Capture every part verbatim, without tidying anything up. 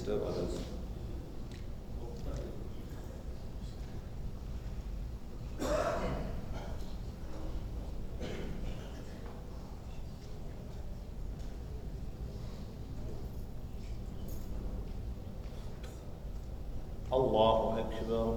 الله أكبر.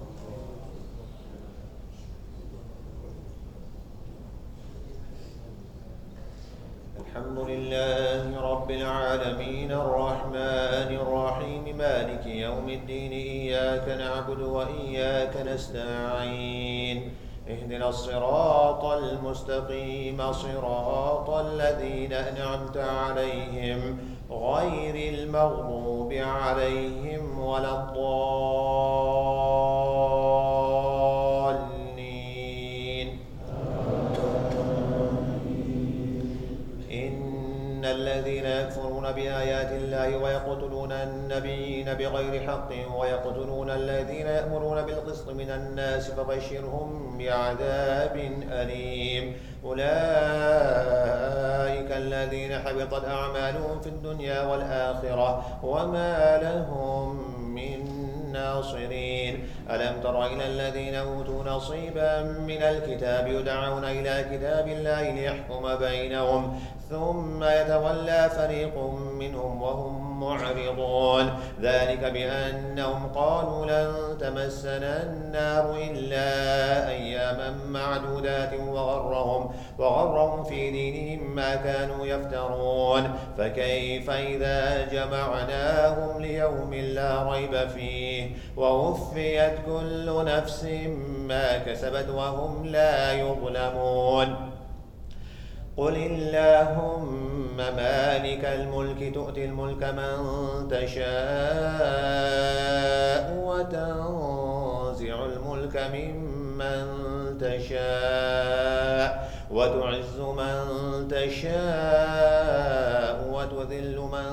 الحمد لله رب العالمين الرحمن الرحيم مالك يوم الدين إياك نعبد وإياك نستعين اهدنا الصراط المستقيم صراط الذين أنعمت عليهم غير المغضوب عليهم ولا الضالين. إن الذين يكفرون بآيات الله ويقتلون النبيين بغير حق ويقتلون الذين يأمرون بالقسط من الناس فبشرهم بعذاب أليم. أولئك الذين حبطت أعمالهم في الدنيا والآخرة وما لهم من ناصرين. ألم تر إلى الذين أوتوا نصيبا من الكتاب يدعون إلى كتاب الله ليحكم بينهم ثم يتولى فريق منهم وهم معرضون. ذلك بأنهم قالوا لن تمسنا النار إلا أياما معدودات وغرهم وغرهم في دينهم ما كانوا يفترون. فكيف إذا جمعناهم ليوم لا ريب فيه ووفيت كل نفس ما كسبت وهم لا يظلمون. قل اللهم مالك الملك تؤتي الملك من تشاء وتنزع الملك ممن تشاء وتعز من تشاء وتذل من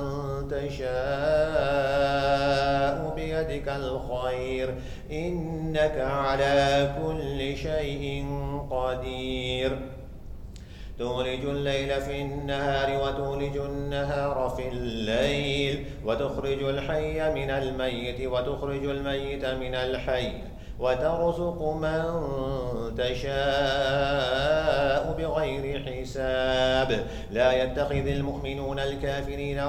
تشاء بيدك الخير إنك على كل شيء قدير. تولج الليل في النهار وتولج النهار في الليل وتخرج الحي من الميت وتخرج الميت من الحي وترزق من تشاء بغير حساب. لا يتخذ المؤمنون الكافرين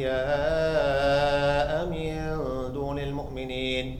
أولياء من دون المؤمنين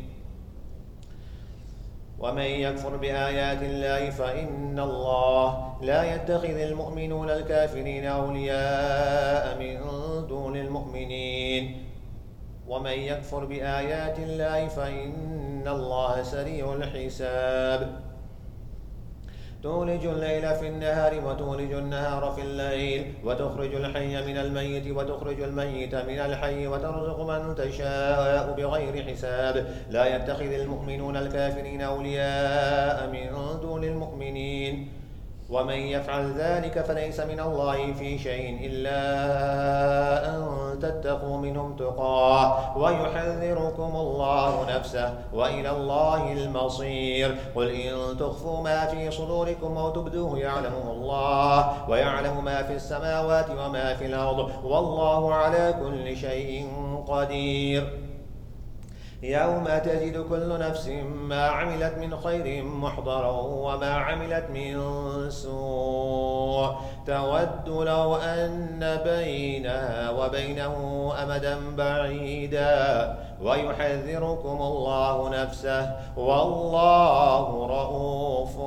ومن يكفر بآيات الله فإن الله لا يتخذ المؤمنون الكافرين أولياء من دون المؤمنين ومن يكفر بآيات الله فإن الله سريع الحساب. تولج الليل في النهار وتولج النهار في الليل وتخرج الحي من الميت وتخرج الميت من الحي وترزق من تشاء بغير حساب. لا يتخذ المؤمنون الكافرين أولياء من دون المؤمنين ومن يفعل ذلك فليس من الله في شيء إلا أن تتقوا منهم تقاه ويحذركم الله نفسه وإلى الله المصير. قل إن تخفوا ما في صدوركم أو تبدوه يعلمه الله ويعلم ما في السماوات وما في الأرض والله على كل شيء قدير. يوم تجد كل نفس ما عملت من خير محضرا وما عملت من سوء تود لو أن بينها وبينه أمدا بعيدا ويحذركم الله نفسه والله رؤوف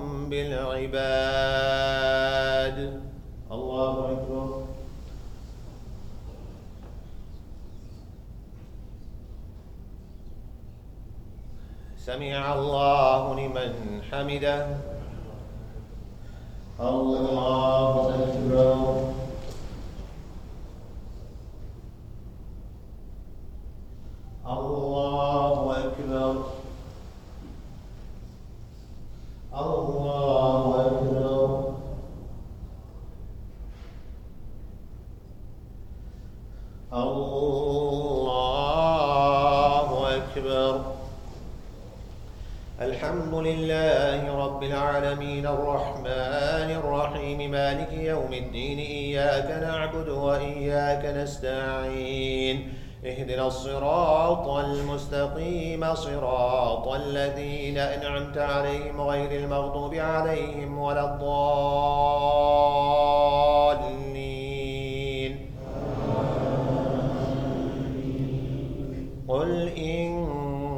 بالعباد. الله أكبر. سمع الله لمن حمده. الله أكبر. الله أكبر. الله أكبر. الله أكبر. الحمد لله رب العالمين الرحمن الرحيم مالك يوم الدين إياك نعبد وإياك نستعين اهدنا الصراط المستقيم صراط الذين أنعمت عليهم غير المغضوب عليهم ولا الضالين. قل إن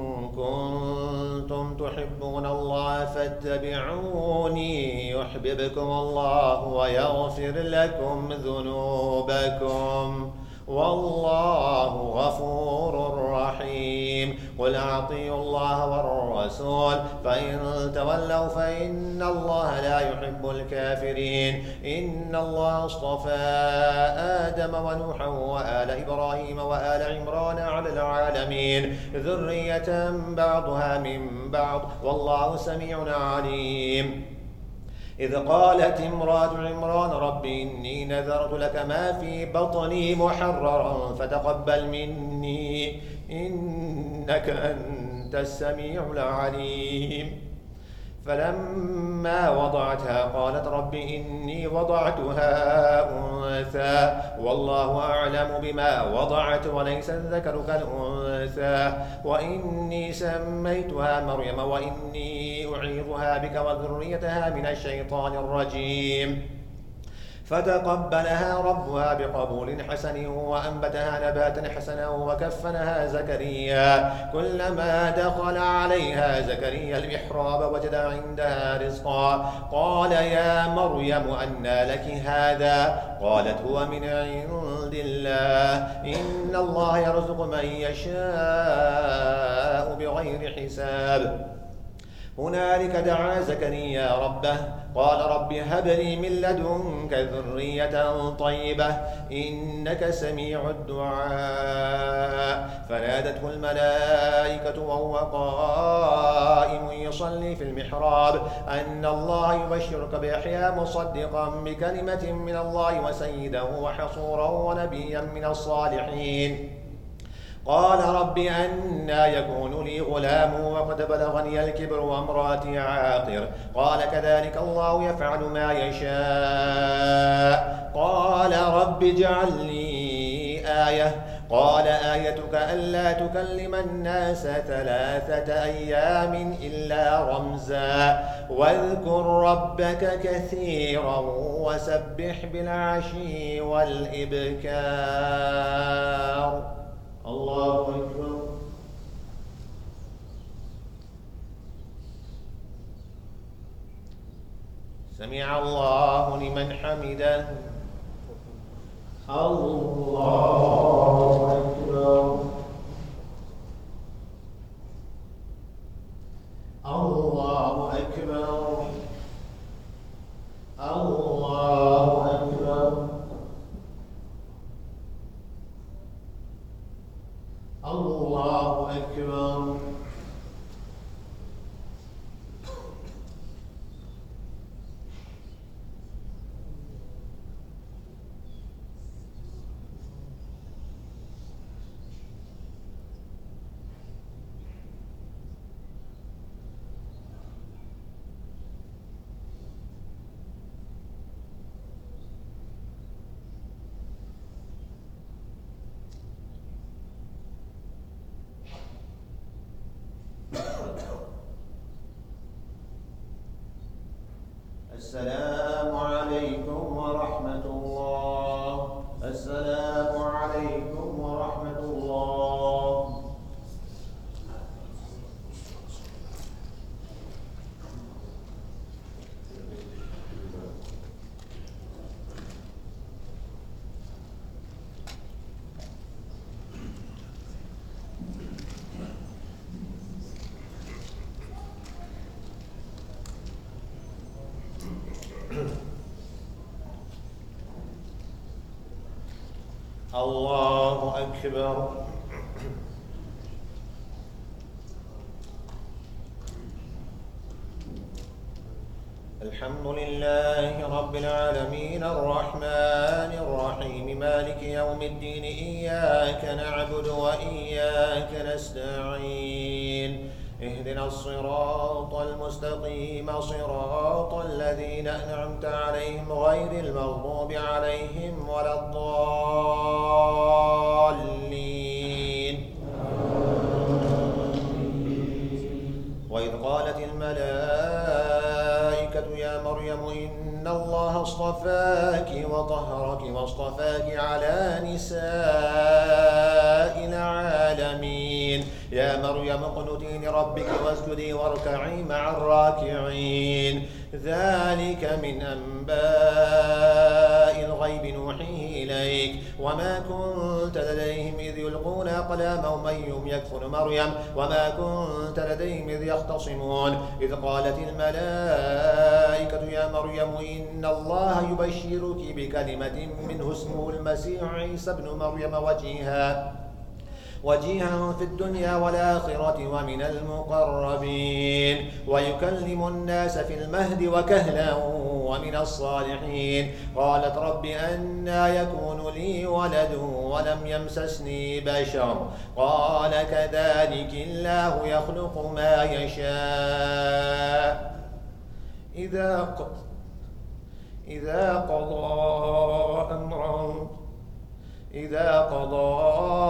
كنتم تحبون الله فاتبعوني يحببكم الله ويغفر لكم ذنوبكم والله غفور رحيم. قل أطيعوا الله والرسول فإن تولوا فإن الله لا يحب الكافرين. إن الله اصطفى آدم ونوحا وآل إبراهيم وآل عمران على العالمين ذرية بعضها من بعض والله سميع عليم. إذ قالت امرأة عمران رب إني نذرت لك ما في بطني محررا فتقبل مني إنك أنت السميع العليم. فلما وضعتها قالت رب إني وضعتها أنثى والله أعلم بما وضعت وليس الذكر كالأنثى وإني سميتها مريم وإني أعيذها بك وذريتها من الشيطان الرجيم. فتقبلها ربها بقبول حسن وأنبتها نباتا حسنا وكفنها زكريا. كلما دخل عليها زكريا المحراب وجد عندها رزقا قال يا مريم أنى لك هذا؟ قالت هو من عند الله إن الله يرزق من يشاء بغير حساب. هنالك دعا زكريا ربه قال رب هب لي من لدنك ذرية طيبة إنك سميع الدعاء. فنادته الملائكة وهو قائم يصلي في المحراب أن الله يبشرك بيحيى مصدقا بكلمة من الله وسيدا وحصورا ونبيا من الصالحين. قال رب أنى يكون لي غلام وقد بلغني الكبر وامرأتي عاقر؟ قال كذلك الله يفعل ما يشاء. قال رب اجعل لي آية. قال آيتك ألا تكلم الناس ثلاثة أيام إلا رمزا واذكر ربك كثيرا وسبح بالعشي والإبكار. الله أكبر. سمع الله لمن حمده. الله أكبر. الله أكبر. الله أكبر. الله أكبر. السلام عليكم ورحمة الله. السلام عليكم ورحمة الله. الله أكبر. الحمد لله رب العالمين الرحمن الرحيم مالك يوم الدين إياك نعبد وإياك نستعين اهدنا الصراط المستقيم صراط الذين أنعمت عليهم غير المغضوب عليهم ولا الضالين. وإذ قالت الملائكة يا مريم إن الله اصطفاك وطهرك واصطفاك على نساء العالمين يا مريم اقنتي لربك واسجدي واركعي مع الراكعين ذلك من أنباء الغيب نوحيه إليك وما كنت لديهم إذ يلقون أقلامهم أيهم يكفر مريم وما كنت لديهم إذ يختصمون إذ قالت الملائكة يا مريم إن الله يبشرك بكلمة منه اسمه المسيح عيسى ابن مريم وجيها وجيها في الدنيا والآخرة ومن المقربين ويكلم الناس في المهد وكهلا ومن الصالحين قالت رب أنى يكون لي ولد ولم يمسسني بشر قال كذلك الله يخلق ما يشاء إذا قضى إذا قضى أمرا إذا قضى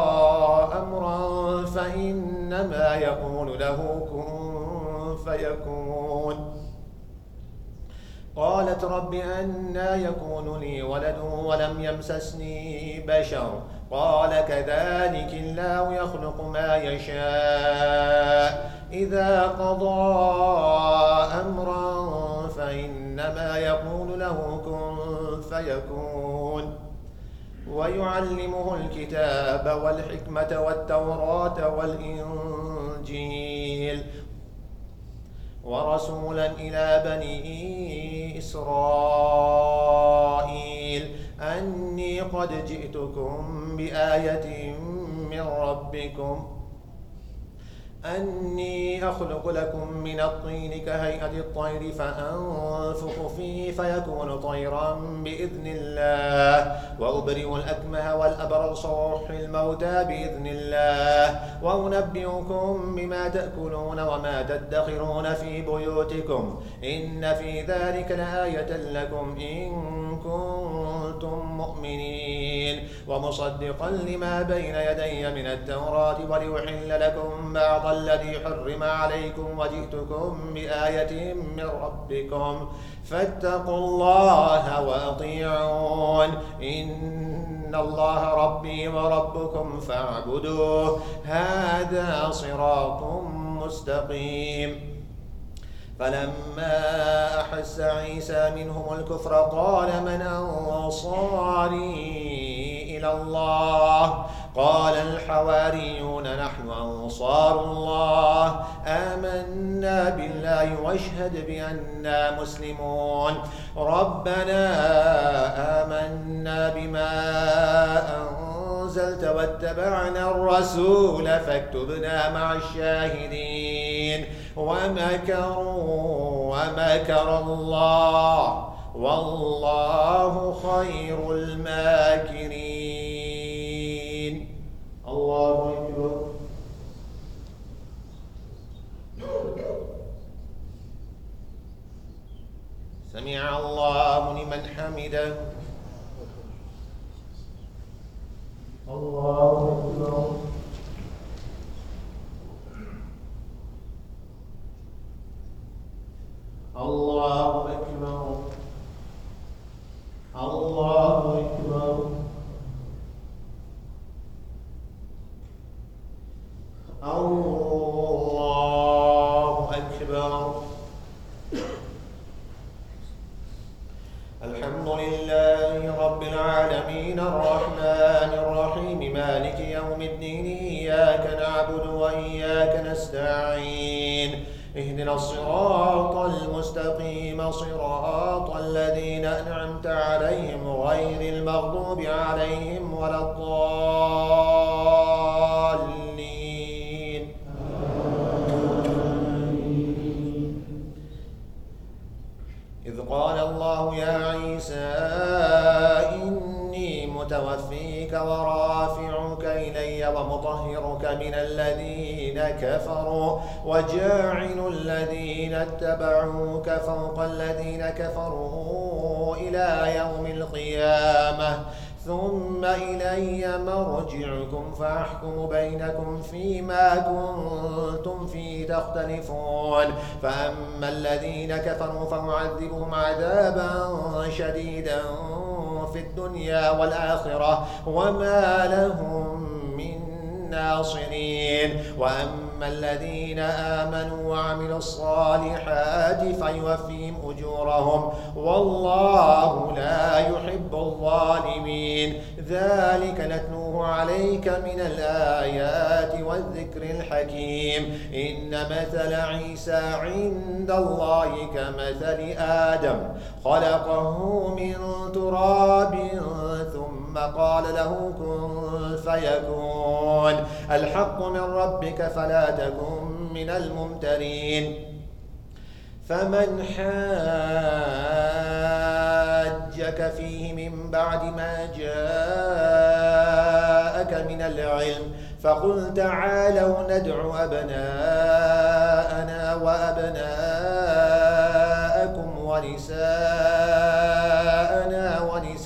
أمرا فإنما يقول له كن فيكون قالت رب أنى يكون لي ولد ولم يمسسني بشر قال كذلك الله يخلق ما يشاء إذا قضى أمرا فإنما يقول له كن فيكون ويعلمه الكتاب والحكمة والتوراة والإنجيل ورسولا إلى بني إسرائيل أني قد جئتكم بآية من ربكم أني أخلق لكم من الطين كهيئة الطير فأنفخ فيه فيكون طيرا بإذن الله وأبرئ الأكمه والأبرص وأحيي الموتى بإذن الله وأنبئكم بما تأكلون وما تدخرون في بيوتكم إن في ذلك لآية لكم إن كنتم مؤمنين ومصدقا لما بين يدي من التوراة ولأحل لكم بعض الذي حرم عليكم وجئتكم بآية من ربكم فاتقوا الله وأطيعون إن الله ربي وربكم فاعبدوه هذا صراط مستقيم فلما أحس عيسى منهم الكفر قال من أنصاري إلى الله قال الحواريون نحن أنصار الله آمنا بالله واشهد بأننا مسلمون ربنا آمنا بما أنزلت واتبعنا الرسول فاكتبنا مع الشاهدين ومكروا ومكر الله والله خير الماكرين الله أكبر سمع الله لمن حمده الله أكبر الله أكبر الله أكبر الله أكبر الحمد لله رب العالمين الرحمن الرحيم مالك يوم الدين إياك نعبد وإياك نستعين اهدنا الصراط المستقيم صراط الذين أنعمت عليهم غير المغضوب عليهم ولا الضالين إذ قال الله يا عيسى إني متوفيك ورافعك إلي ومطهرك من الذين كفروا وجاعل الذين اتبعوك فوق الذين كفروا إلى يوم القيامة ثم إلي مرجعكم فأحكم بينكم فيما كنتم فيه تختلفون فأما الذين كفروا فأعذبهم عذابا شديدا في الدنيا والآخرة وما لهم من ناصرين وأما الذين آمنوا وعملوا الصالحات فيوفيهم أجورهم والله لا يحب الظالمين ذلك نتلوه عليك من الآيات والذكر الحكيم إن مثل عيسى عند الله كمثل آدم خلقه من تراب ثم قال له كن فيكون الحق من ربك فلا تكن من الممترين فمن حاجك فيه من بعد ما جاءك من العلم فقل تعالوا ندع أبناءنا وأبناءكم ونساءنا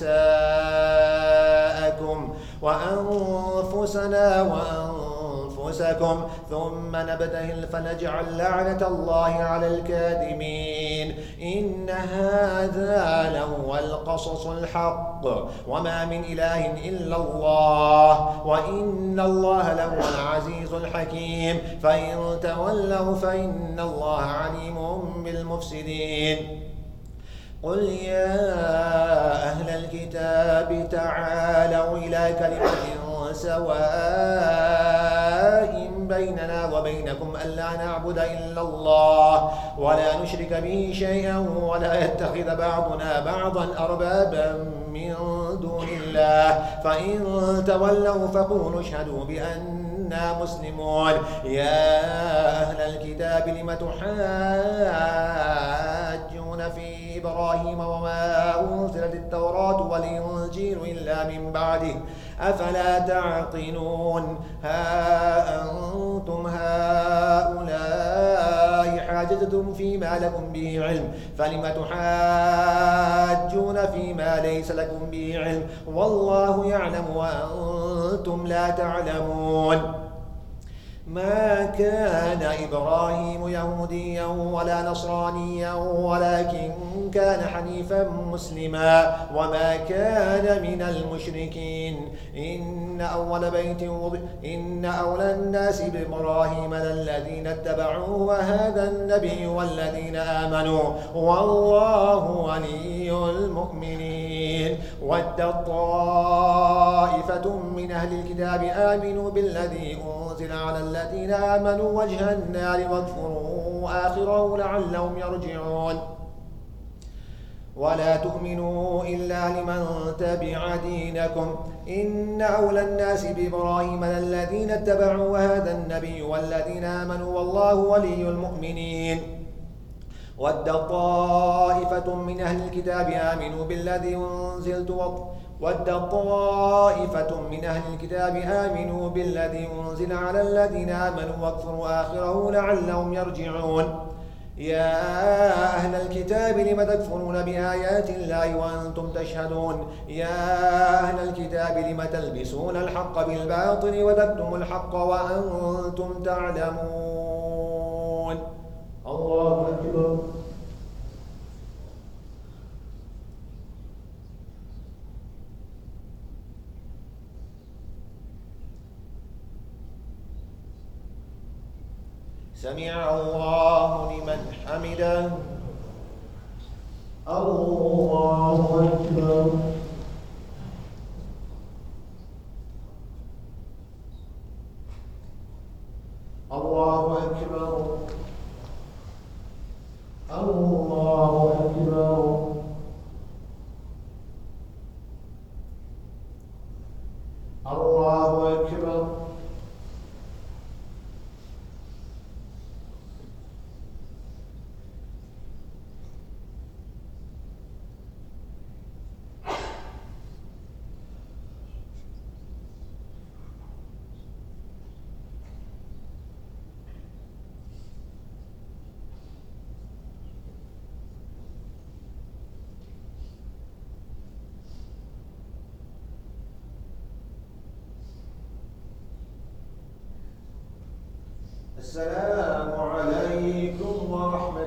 ونساءكم وأنفسنا وأنفسكم ثم نبتهل فنجعل لعنة الله على الكاذبين إن هذا لهو القصص الحق وما من إله إلا الله وإن الله لهو العزيز الحكيم فإن تولوا فإن الله عليم بالمفسدين قل يا أهل الكتاب تعالوا إلى كلمة سواء بيننا وبينكم ألا نعبد إلا الله ولا نشرك به شيئا ولا يتخذ بعضنا بعضا أربابا من دون الله فإن تولوا فقولوا اشهدوا بأننا مسلمون يا أهل الكتاب لم تحاجون في إبراهيم وما أنزلت التوراة والإنجيل إلا من بعده أفلا تعقلون ها أنتم هؤلاء حاججتم فيما لكم به علم فلم تحاجون فيما ليس لكم به علم والله يعلم وأنتم لا تعلمون ما كان إبراهيم يهوديا ولا نصرانيا ولكن كان حنيفا مسلما وما كان من المشركين إن أول بيت وضع إن أولى الناس بإبراهيم للذين اتبعوه وهذا النبي والذين آمنوا والله ولي المؤمنين ود طائفة من أهل الكتاب آمنوا بالذي أنزل على الذين آمنوا وجه النار واكفروا آخره لعلهم يرجعون ولا تؤمنوا إلا لمن تبع دينكم إن أولى الناس بإبراهيم الذين اتبعوا وهذا النبي والذين آمنوا والله ولي المؤمنين ود طائفة من أهل الكتاب آمنوا بالذي أنزلت ود طائفة من أهل الكتاب آمنوا بالذي أنزل على الذين آمنوا واكفروا آخره لعلهم يرجعون يا أهل الكتاب لم تكفرون بآيات الله وأنتم تشهدون يا أهل الكتاب لم تلبسون الحق بالباطل وتكتموا الحق وأنتم تعلمون الله أكبر سمع الله لمن حمده الله أكبر الله أكبر الله أكبر الله أكبر السلام عليكم ورحمة